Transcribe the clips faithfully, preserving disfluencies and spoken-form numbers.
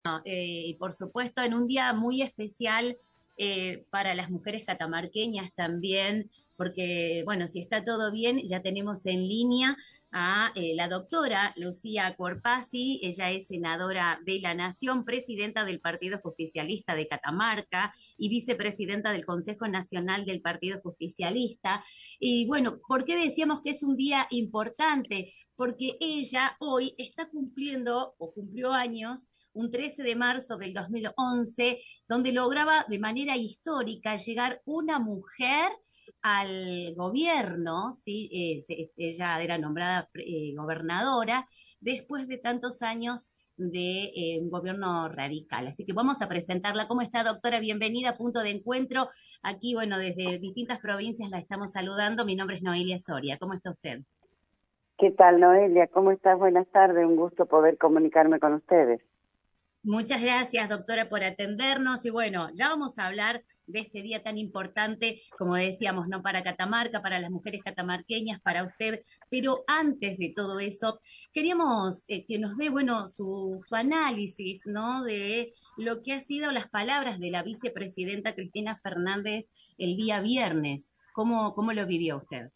Eh, y por supuesto en un día muy especial eh, para las mujeres catamarqueñas también, porque bueno, si está todo bien, ya tenemos en línea a eh, la doctora Lucía Corpasi. Ella es senadora de la Nación, presidenta del Partido Justicialista de Catamarca y vicepresidenta del Consejo Nacional del Partido Justicialista. Y bueno, ¿por qué decíamos que es un día importante? Porque ella hoy está cumpliendo o cumplió años un trece de marzo del dos mil once, donde lograba de manera histórica llegar una mujer al gobierno. ¿Sí? Eh, se- ella era nombrada eh, gobernadora después de tantos años de eh, un gobierno radical. Así que vamos a presentarla. ¿Cómo está, doctora? Bienvenida a Punto de Encuentro. Aquí, bueno, desde distintas provincias la estamos saludando. Mi nombre es Noelia Soria. ¿Cómo está usted? ¿Qué tal, Noelia? ¿Cómo estás? Buenas tardes, un gusto poder comunicarme con ustedes. Muchas gracias, doctora, por atendernos. Y bueno, ya vamos a hablar de este día tan importante, como decíamos, no para Catamarca, para las mujeres catamarqueñas, para usted. Pero antes de todo eso, queríamos eh, que nos dé, bueno, su, su análisis, ¿no? De lo que han sido las palabras de la vicepresidenta Cristina Fernández el día viernes. ¿Cómo, cómo lo vivió usted?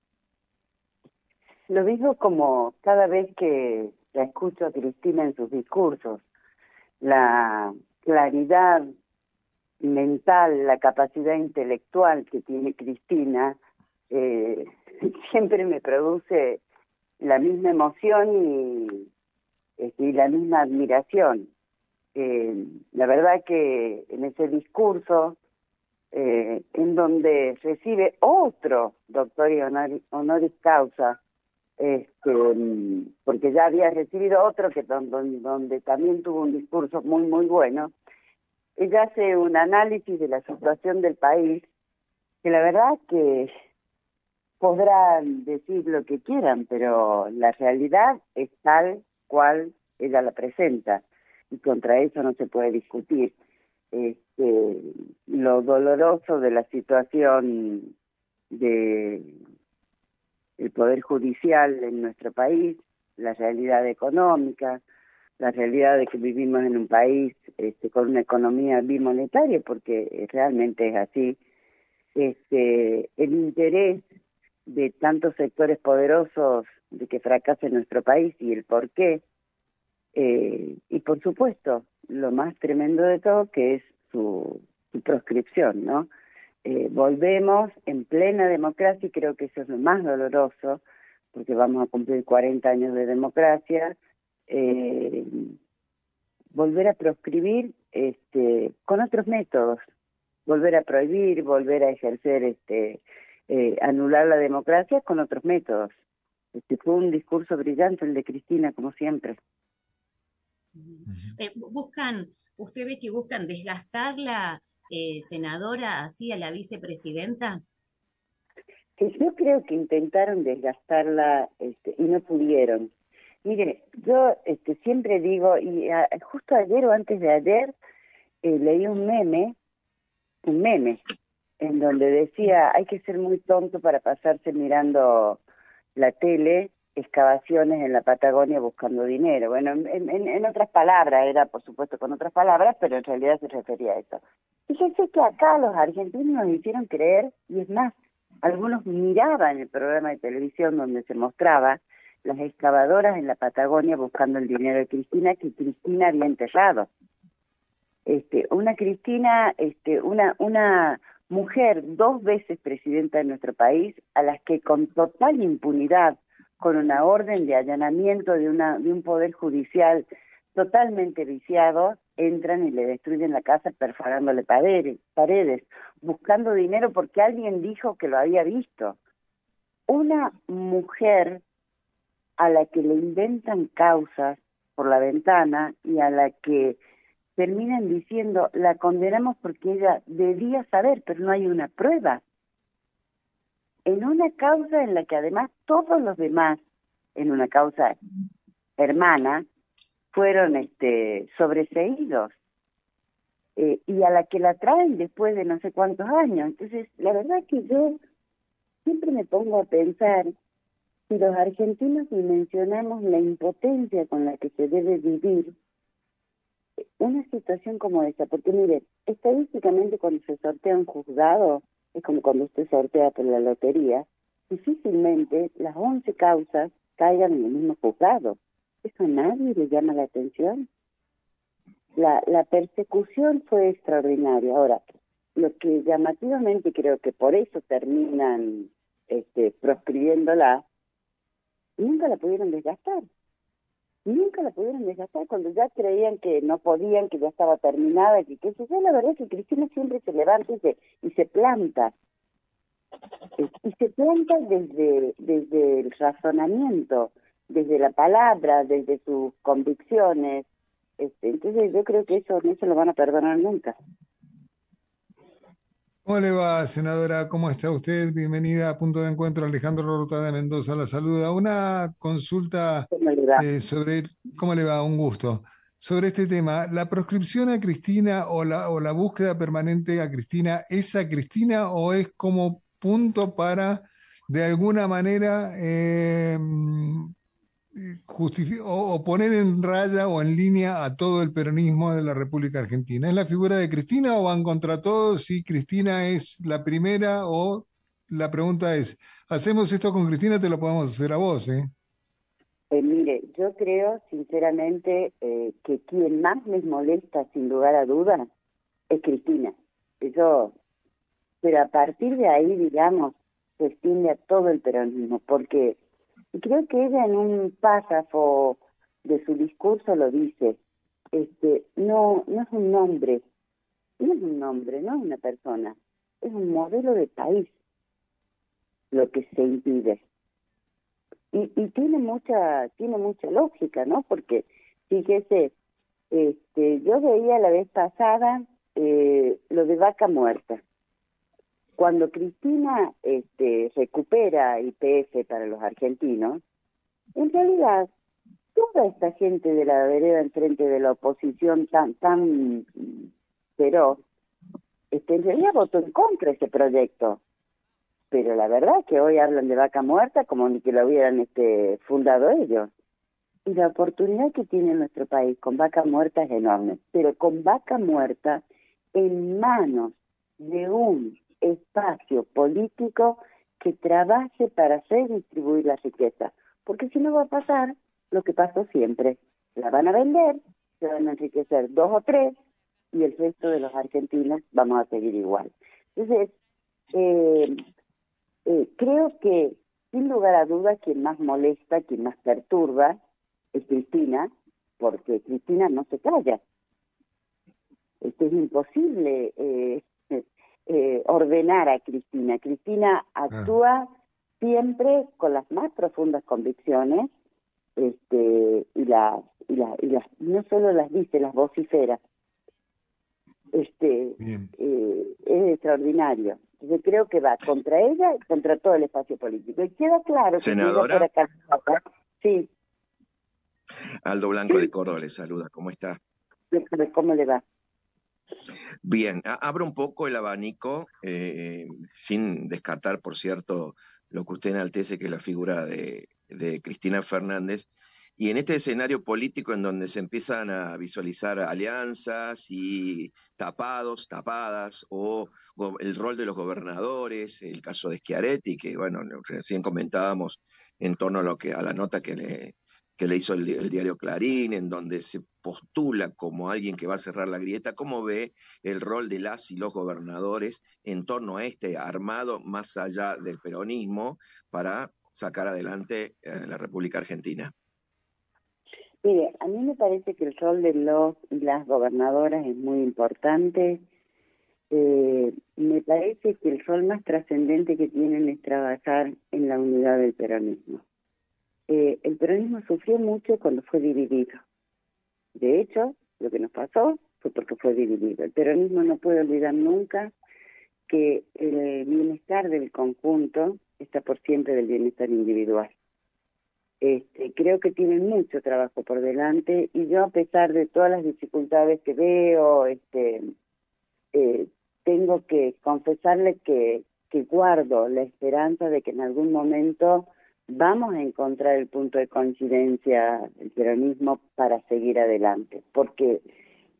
Lo digo como cada vez que la escucho a Cristina en sus discursos, la claridad mental, la capacidad intelectual que tiene Cristina, eh, siempre me produce la misma emoción y, este, y la misma admiración. Eh, la verdad que en ese discurso eh, en donde recibe otro doctor y honor, honoris causa, este, mm, porque ya había recibido otro que donde, donde también tuvo un discurso muy, muy bueno. Ella hace un análisis de la situación del país, que la verdad que podrán decir lo que quieran, pero la realidad es tal cual ella la presenta, y contra eso no se puede discutir. Este, lo doloroso de la situación de el poder judicial en nuestro país, la realidad económica, la realidad de que vivimos en un país este, con una economía bimonetaria, porque eh, realmente es así, este, el interés de tantos sectores poderosos de que fracase nuestro país y el por qué, eh, y por supuesto, lo más tremendo de todo que es su, su proscripción, ¿no? Eh, volvemos en plena democracia y creo que eso es lo más doloroso, porque vamos a cumplir cuarenta años de democracia, eh, volver a proscribir este, con otros métodos, volver a prohibir, volver a ejercer, este, eh, anular la democracia con otros métodos. Este, fue un discurso brillante el de Cristina, como siempre. Eh, buscan, ¿usted ve que buscan desgastar la eh, senadora así a la vicepresidenta? Que yo creo que intentaron desgastarla este, y no pudieron. Mire, yo este, siempre digo, y a, justo ayer o antes de ayer eh, leí un meme, un meme, en donde Sí. decía, hay que ser muy tonto para pasarse mirando la tele, excavaciones en la Patagonia buscando dinero. Bueno, en, en, en otras palabras, era por supuesto con otras palabras, pero en realidad se refería a eso. Fíjense que acá los argentinos nos hicieron creer, y es más, algunos miraban el programa de televisión donde se mostraba las excavadoras en la Patagonia buscando el dinero de Cristina, que Cristina había enterrado. Este, una Cristina, este, una, una mujer dos veces presidenta de nuestro país, a las que con total impunidad, con una orden de allanamiento de una, de un poder judicial totalmente viciado, entran y le destruyen la casa perforándole paredes, paredes, buscando dinero porque alguien dijo que lo había visto. Una mujer a la que le inventan causas por la ventana y a la que terminan diciendo, la condenamos porque ella debía saber, pero no hay una prueba. En una causa en la que además todos los demás, en una causa hermana, fueron este, sobreseídos, eh, y a la que la traen después de no sé cuántos años. Entonces, la verdad que yo siempre me pongo a pensar, si los argentinos dimensionamos la impotencia con la que se debe vivir, una situación como esa, porque mire, estadísticamente cuando se sortea un juzgado, es como cuando usted sortea por la lotería, difícilmente las once causas caigan en el mismo juzgado. Eso a nadie le llama la atención. La, la persecución fue extraordinaria. Ahora, lo que llamativamente creo que por eso terminan este, proscribiéndola, nunca la pudieron desgastar. Nunca la pudieron desgastar cuando ya creían que no podían, que ya estaba terminada, que qué sé yo. La verdad es que Cristina siempre se levanta y se, y se planta. Y se planta desde, desde el razonamiento, desde la palabra, desde sus convicciones. Este, entonces yo creo que eso no se lo van a perdonar nunca. ¿Cómo le va, senadora? ¿Cómo está usted? Bienvenida a Punto de Encuentro. Alejandro Rota de Mendoza la saluda. Una consulta ¿Cómo le va? eh, sobre, ¿cómo le va? Un gusto. Sobre este tema, ¿la proscripción a Cristina o la, o la búsqueda permanente a Cristina es a Cristina o es como punto para, de alguna manera, eh, justifi- o, o poner en raya o en línea a todo el peronismo de la República Argentina? ¿Es la figura de Cristina o van contra todos? Si Cristina es la primera o la pregunta es, hacemos esto con Cristina, te lo podemos hacer a vos, ¿eh? Eh, mire, yo creo sinceramente eh, que quien más les molesta sin lugar a dudas es Cristina. Eso, pero a partir de ahí, digamos, se extiende a todo el peronismo, porque creo que ella en un párrafo de su discurso lo dice, este, no, no es un nombre, no es un nombre, no es una persona, es un modelo de país lo que se impide. Y, y tiene mucha, tiene mucha lógica, ¿no? Porque, fíjese, este, yo veía la vez pasada eh, lo de Vaca Muerta. Cuando Cristina este, recupera I P F para los argentinos, en realidad toda esta gente de la vereda enfrente de la oposición tan tan feroz, este, en realidad votó en contra de ese proyecto. Pero la verdad es que hoy hablan de Vaca Muerta como ni que lo hubieran este, fundado ellos. Y la oportunidad que tiene nuestro país con Vaca Muerta es enorme, pero con Vaca Muerta en manos de un espacio político que trabaje para redistribuir la riqueza, porque si no va a pasar lo que pasó siempre, la van a vender, se van a enriquecer dos o tres y el resto de los argentinos vamos a seguir igual. Entonces, eh, eh, creo que sin lugar a dudas quien más molesta, quien más perturba es Cristina, porque Cristina no se calla. Este, es imposible eh, eh, ordenar a Cristina. Cristina actúa siempre con las más profundas convicciones, este, y las, y las, y las, no solo las dice, las vocifera. Este, eh, es extraordinario. Yo creo que va contra ella y contra todo el espacio político. Y queda claro que si ella fuera candidata, sí. Aldo Blanco Sí. de Córdoba le saluda, ¿cómo está? ¿Cómo le va? Bien, abro un poco el abanico, eh, sin descartar, por cierto, lo que usted enaltece, que es la figura de, de Cristina Fernández, y en este escenario político en donde se empiezan a visualizar alianzas y tapados, tapadas, o go- el rol de los gobernadores, el caso de Schiaretti, que bueno, recién comentábamos en torno a lo que a la nota que le, que le hizo el, el diario Clarín, en donde se postula como alguien que va a cerrar la grieta. ¿Cómo ve el rol de las y los gobernadores en torno a este armado más allá del peronismo para sacar adelante eh, la República Argentina? Mire, a mí me parece que el rol de los y las gobernadoras es muy importante. Eh, me parece que el rol más trascendente que tienen es trabajar en la unidad del peronismo. Eh, el peronismo sufrió mucho cuando fue dividido. De hecho, lo que nos pasó fue porque fue dividido. El peronismo no puede olvidar nunca que el bienestar del conjunto está por siempre del bienestar individual. Este, creo que tienen mucho trabajo por delante y yo, a pesar de todas las dificultades que veo, este, eh, tengo que confesarle que, que guardo la esperanza de que en algún momento vamos a encontrar el punto de coincidencia, el peronismo, para seguir adelante, porque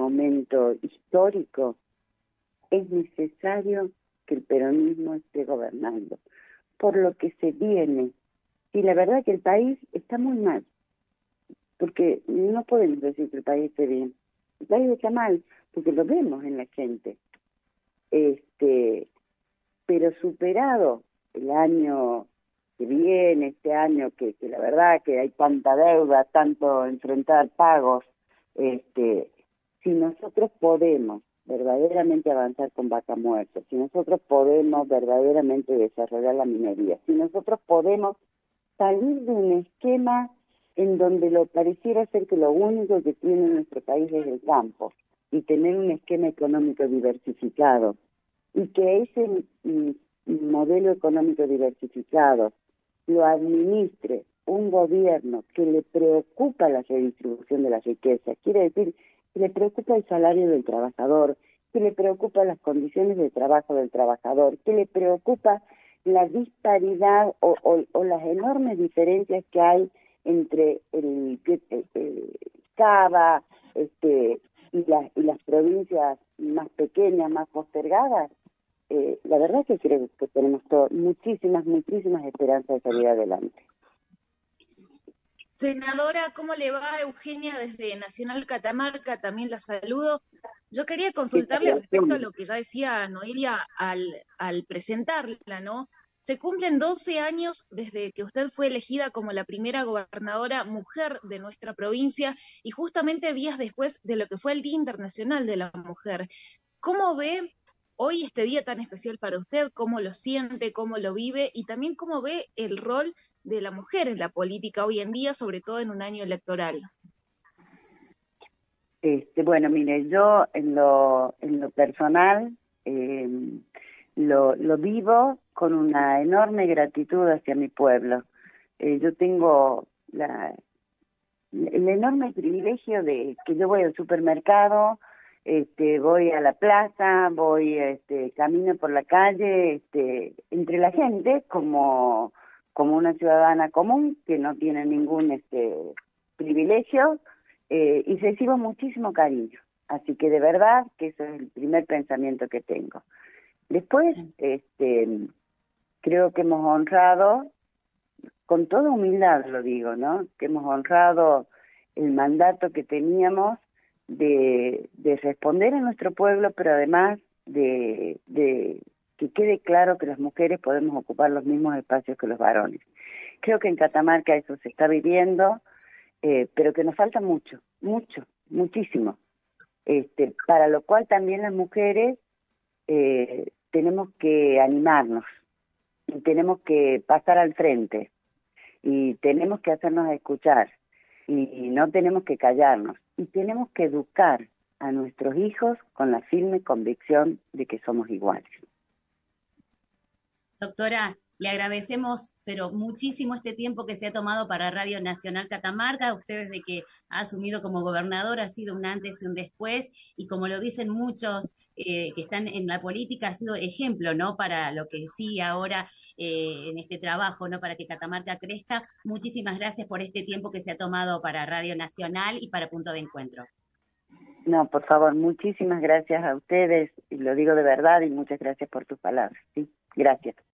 momento histórico, es necesario que el peronismo esté gobernando, por lo que se viene. Y la verdad que el país está muy mal, porque no podemos decir que el país esté bien. El país está mal, porque lo vemos en la gente. Este, pero superado el año que viene, este año que, que la verdad que hay tanta deuda, tanto enfrentar pagos, este, si nosotros podemos verdaderamente avanzar con Vaca Muerta, si nosotros podemos verdaderamente desarrollar la minería, si nosotros podemos salir de un esquema en donde lo pareciera ser que lo único que tiene nuestro país es el campo, y tener un esquema económico diversificado, y que ese mm, modelo económico diversificado lo administre un gobierno que le preocupa la redistribución de la riqueza, quiere decir que le preocupa el salario del trabajador, que le preocupa las condiciones de trabajo del trabajador, que le preocupa la disparidad o, o, o las enormes diferencias que hay entre el, el, el Cava este, y, la, y las provincias más pequeñas, más postergadas. Eh, la verdad es que creo que tenemos todo, muchísimas, muchísimas esperanzas de salir adelante. Senadora, ¿cómo le va? Eugenia desde Nacional Catamarca, también la saludo. Yo quería consultarle respecto a lo que ya decía Noelia al, al presentarla, ¿no? Se cumplen doce años desde que usted fue elegida como la primera gobernadora mujer de nuestra provincia y justamente días después de lo que fue el Día Internacional de la Mujer. ¿Cómo ve hoy este día tan especial para usted? ¿Cómo lo siente? ¿Cómo lo vive? Y también cómo ve el rol de la mujer en la política hoy en día, sobre todo en un año electoral. Este, bueno, mire, yo en lo, en lo personal eh, lo, lo vivo con una enorme gratitud hacia mi pueblo. Eh, yo tengo la, el enorme privilegio de que yo voy al supermercado, este, voy a la plaza, voy, este, camino por la calle, este, entre la gente como como una ciudadana común que no tiene ningún este privilegio, eh, y recibo muchísimo cariño. Así que de verdad que ese es el primer pensamiento que tengo. Después, este, creo que hemos honrado, con toda humildad lo digo, ¿no? Que hemos honrado el mandato que teníamos de, de responder a nuestro pueblo, pero además de, de que quede claro que las mujeres podemos ocupar los mismos espacios que los varones. Creo que en Catamarca eso se está viviendo, eh, pero que nos falta mucho, mucho, muchísimo. Este, para lo cual también las mujeres eh, tenemos que animarnos y tenemos que pasar al frente y tenemos que hacernos escuchar y no tenemos que callarnos y tenemos que educar a nuestros hijos con la firme convicción de que somos iguales. Doctora, le agradecemos, pero muchísimo este tiempo que se ha tomado para Radio Nacional Catamarca. Usted desde que ha asumido como gobernador ha sido un antes y un después, y como lo dicen muchos eh, que están en la política, ha sido ejemplo, ¿no? Para lo que sí ahora eh, en este trabajo, ¿no? Para que Catamarca crezca. Muchísimas gracias por este tiempo que se ha tomado para Radio Nacional y para Punto de Encuentro. No, por favor, muchísimas gracias a ustedes, y lo digo de verdad, y muchas gracias por tus palabras. Sí, gracias.